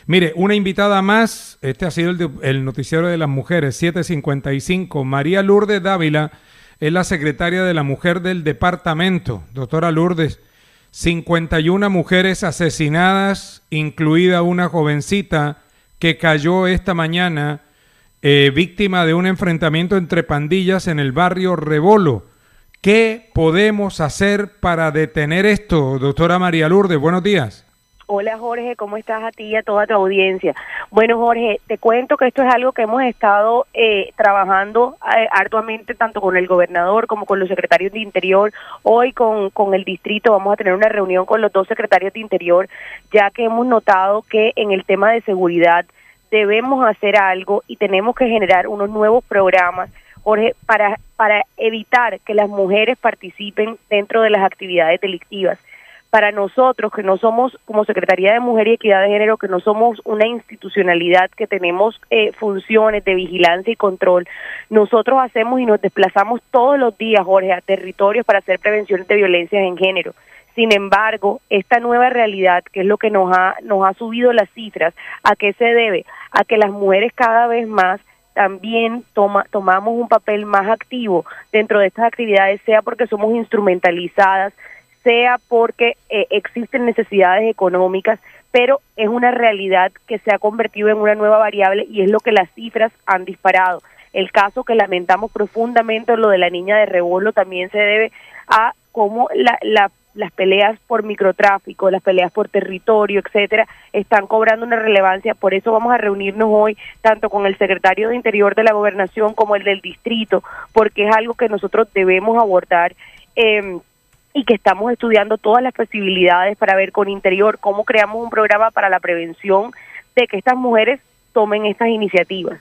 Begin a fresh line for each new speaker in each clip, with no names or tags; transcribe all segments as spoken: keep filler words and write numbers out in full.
Mire, una invitada más, este ha sido el, de- el noticiero de las mujeres, siete cincuenta y cinco. María Lourdes Dávila es la secretaria de la mujer del departamento. Doctora Lourdes, cincuenta y una mujeres asesinadas, incluida una jovencita que cayó esta mañana eh, víctima de un enfrentamiento entre pandillas en el barrio Rebolo. ¿Qué podemos hacer para detener esto, doctora María Lourdes? Buenos días.
Hola Jorge, ¿cómo estás a ti y a toda tu audiencia? Bueno Jorge, te cuento que esto es algo que hemos estado eh, trabajando eh, arduamente tanto con el gobernador como con los secretarios de Interior. Hoy con, con el distrito vamos a tener una reunión con los dos secretarios de Interior, ya que hemos notado que en el tema de seguridad debemos hacer algo y tenemos que generar unos nuevos programas, Jorge, para, para evitar que las mujeres participen dentro de las actividades delictivas. Para nosotros, que no somos, como Secretaría de Mujer y Equidad de Género, que no somos una institucionalidad que tenemos eh, funciones de vigilancia y control, nosotros hacemos y nos desplazamos todos los días, Jorge, a territorios para hacer prevención de violencias en género. Sin embargo, esta nueva realidad, que es lo que nos ha, nos ha subido las cifras, ¿a qué se debe? A que las mujeres cada vez más también toma, tomamos un papel más activo dentro de estas actividades, sea porque somos instrumentalizadas, sea porque eh, existen necesidades económicas, pero es una realidad que se ha convertido en una nueva variable y es lo que las cifras han disparado. El caso que lamentamos profundamente, lo de la niña de Rebolo, también se debe a cómo la, la, las peleas por microtráfico, las peleas por territorio, etcétera, están cobrando una relevancia. Por eso vamos a reunirnos hoy tanto con el secretario de Interior de la Gobernación como el del distrito, porque es algo que nosotros debemos abordar. Eh, y que estamos estudiando todas las posibilidades para ver con Interior cómo creamos un programa para la prevención de que estas mujeres tomen estas iniciativas.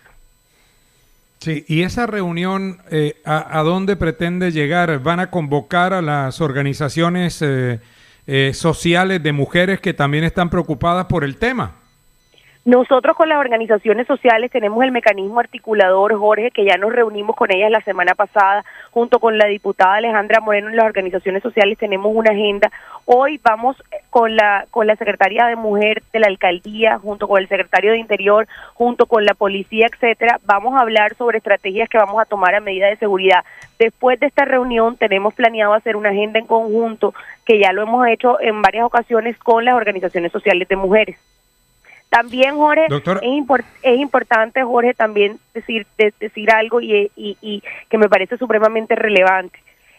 Sí, y esa reunión, eh, ¿a, a dónde pretende llegar? ¿Van a convocar a las organizaciones eh, eh, sociales de mujeres que también están preocupadas por el tema?
Nosotros con las organizaciones sociales tenemos el mecanismo articulador, Jorge, que ya nos reunimos con ellas la semana pasada, junto con la diputada Alejandra Moreno. En las organizaciones sociales tenemos una agenda. Hoy vamos con la con la Secretaría de Mujer de la Alcaldía, junto con el Secretario de Interior, junto con la Policía, etcétera. Vamos a hablar sobre estrategias que vamos a tomar a medida de seguridad. Después de esta reunión tenemos planeado hacer una agenda en conjunto, que ya lo hemos hecho en varias ocasiones con las organizaciones sociales de mujeres. También, Jorge,
Doctora.
es, import, es importante, Jorge, también decir de, decir algo y, y, y que me parece supremamente relevante.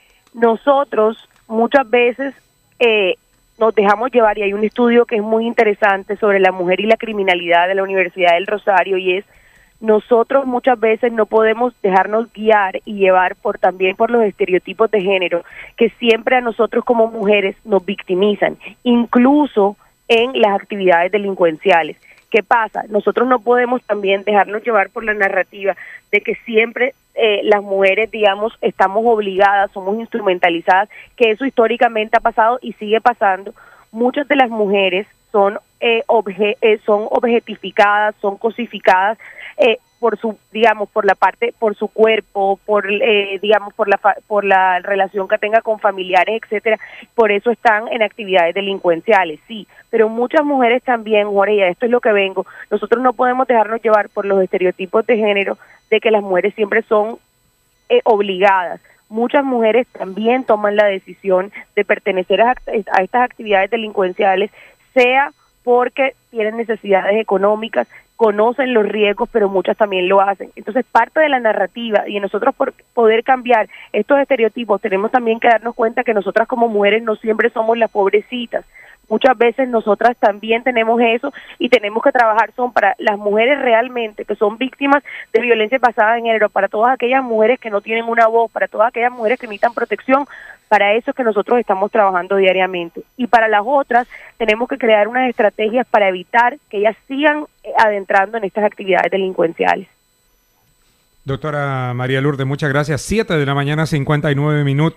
Nosotros muchas veces eh, nos dejamos llevar, y hay un estudio que es muy interesante sobre la mujer y la criminalidad de la Universidad del Rosario, y es, nosotros muchas veces no podemos dejarnos guiar y llevar por también por los estereotipos de género que siempre a nosotros como mujeres nos victimizan, incluso en las actividades delincuenciales. ¿Qué pasa? Nosotros no podemos también dejarnos llevar por la narrativa de que siempre eh, las mujeres, digamos, estamos obligadas, somos instrumentalizadas, que eso históricamente ha pasado y sigue pasando. Muchas de las mujeres son eh, obje eh, son objetificadas, son cosificadas eh, por su, digamos, por la parte, por su cuerpo, por, eh, digamos, por la por la relación que tenga con familiares, etcétera. Por eso están en actividades delincuenciales, sí. Pero muchas mujeres también, Jorge, y a esto es lo que vengo, nosotros no podemos dejarnos llevar por los estereotipos de género de que las mujeres siempre son eh, obligadas. Muchas mujeres también toman la decisión de pertenecer a, a estas actividades delincuenciales, sea porque tienen necesidades económicas, conocen los riesgos, pero muchas también lo hacen. Entonces, parte de la narrativa y de nosotros por poder cambiar estos estereotipos, tenemos también que darnos cuenta que nosotras como mujeres no siempre somos las pobrecitas. Muchas veces nosotras también tenemos eso y tenemos que trabajar son para las mujeres realmente que son víctimas de violencia basada en género, para todas aquellas mujeres que no tienen una voz, para todas aquellas mujeres que necesitan protección. Para eso es que nosotros estamos trabajando diariamente. Y para las otras tenemos que crear unas estrategias para evitar que ellas sigan adentrando en estas actividades delincuenciales.
Doctora María Lourdes, muchas gracias. Siete de la mañana, cincuenta y nueve minutos.